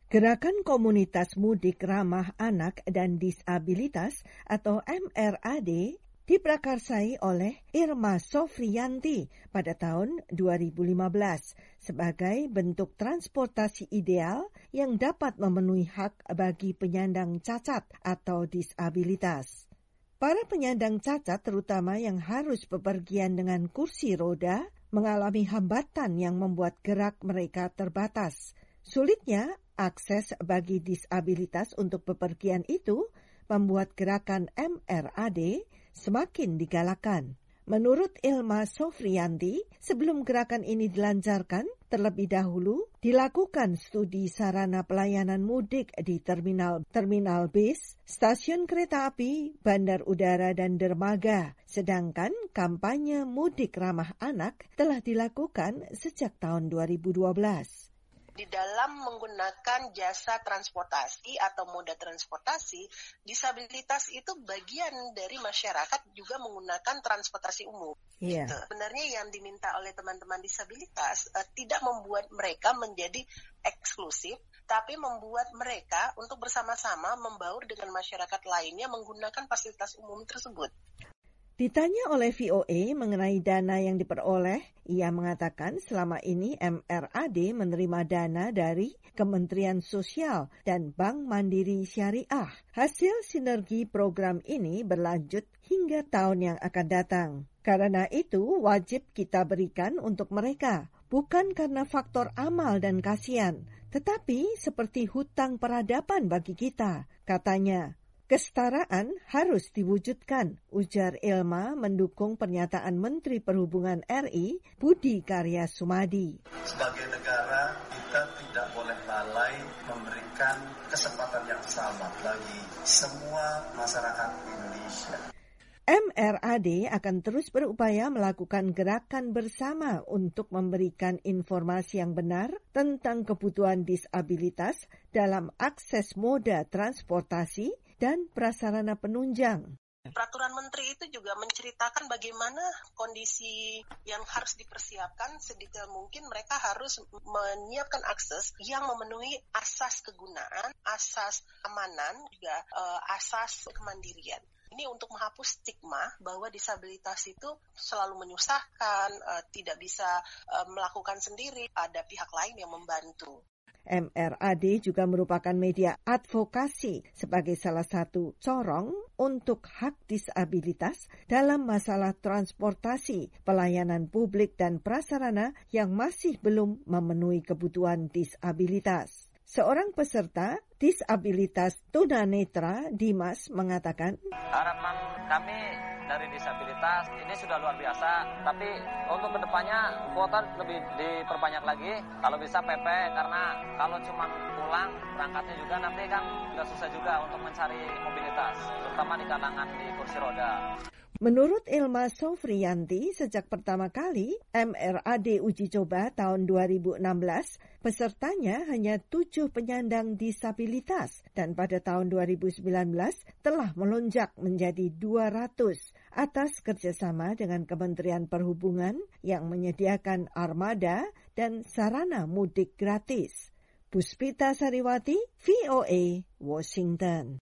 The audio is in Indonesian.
Gerakan Komunitas Mudik Ramah Anak dan Disabilitas atau MRAD diprakarsai oleh Irma Sofriyanti pada tahun 2015 sebagai bentuk transportasi ideal yang dapat memenuhi hak bagi penyandang cacat atau disabilitas. Para penyandang cacat terutama yang harus bepergian dengan kursi roda mengalami hambatan yang membuat gerak mereka terbatas. Sulitnya akses bagi disabilitas untuk bepergian itu membuat gerakan MRAD semakin digalakan. Menurut Irma Sofriyanti, sebelum gerakan ini dilancarkan, terlebih dahulu dilakukan studi sarana pelayanan mudik di terminal bis, stasiun kereta api, bandar udara, dan dermaga. Sedangkan kampanye mudik ramah anak telah dilakukan sejak tahun 2012. Di dalam menggunakan jasa transportasi atau moda transportasi, disabilitas itu bagian dari masyarakat juga menggunakan transportasi umum. Yeah. Sebenarnya yang diminta oleh teman-teman disabilitas tidak membuat mereka menjadi eksklusif, tapi membuat mereka untuk bersama-sama membaur dengan masyarakat lainnya menggunakan fasilitas umum tersebut. Ditanya oleh VOA mengenai dana yang diperoleh, ia mengatakan selama ini MRAD menerima dana dari Kementerian Sosial dan Bank Mandiri Syariah. Hasil sinergi program ini berlanjut hingga tahun yang akan datang. Karena itu wajib kita berikan untuk mereka, bukan karena faktor amal dan kasihan, tetapi seperti hutang peradaban bagi kita, katanya. Kesetaraan harus diwujudkan, ujar Irma mendukung pernyataan Menteri Perhubungan RI Budi Karya Sumadi. Sebagai negara, kita tidak boleh lalai memberikan kesempatan yang sama bagi semua masyarakat Indonesia. MRAD akan terus berupaya melakukan gerakan bersama untuk memberikan informasi yang benar tentang kebutuhan disabilitas dalam akses moda transportasi dan prasarana penunjang. Peraturan Menteri itu juga menceritakan bagaimana kondisi yang harus dipersiapkan sedetail mungkin. Mereka harus menyiapkan akses yang memenuhi asas kegunaan, asas keamanan, juga asas kemandirian. Ini untuk menghapus stigma bahwa disabilitas itu selalu menyusahkan, tidak bisa melakukan sendiri, ada pihak lain yang membantu. MRAD juga merupakan media advokasi sebagai salah satu corong untuk hak disabilitas dalam masalah transportasi, pelayanan publik dan prasarana yang masih belum memenuhi kebutuhan disabilitas. Seorang peserta disabilitas tunanetra, Dimas, mengatakan, harapan kami dari disabilitas ini sudah luar biasa, tapi untuk kedepannya kuota lebih diperbanyak lagi, kalau bisa PP, karena kalau cuma pulang berangkatnya juga nanti kan nggak susah juga untuk mencari mobilitas, terutama di kalangan di kursi roda. Menurut Irma Sofriyanti, sejak pertama kali MRAD uji coba tahun 2016, pesertanya hanya 7 penyandang disabilitas dan pada tahun 2019 telah melonjak menjadi 200 atas kerjasama dengan Kementerian Perhubungan yang menyediakan armada dan sarana mudik gratis. Puspita Sariwati, VOA, Washington.